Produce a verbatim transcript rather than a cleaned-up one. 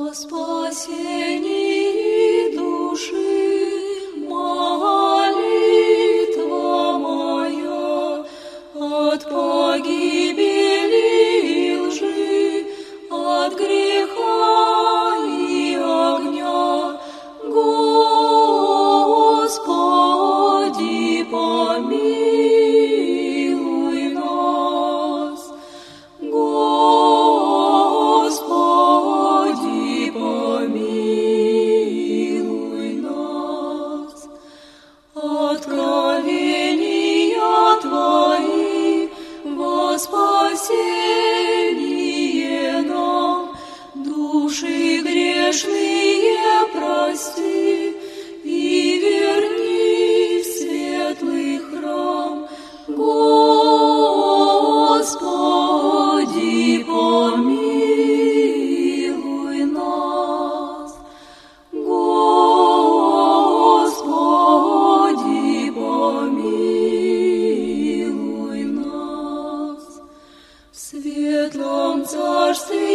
спасении души, молитва моя от погибели и лжи, от греха и огня. Господи, помилуй нас. Господи, помилуй нас. Откровения Твои во спасение нам, души грешные прости и верни в светлый храм. Господи, помилуй нас. Господи, помилуй нас. В светлом царстве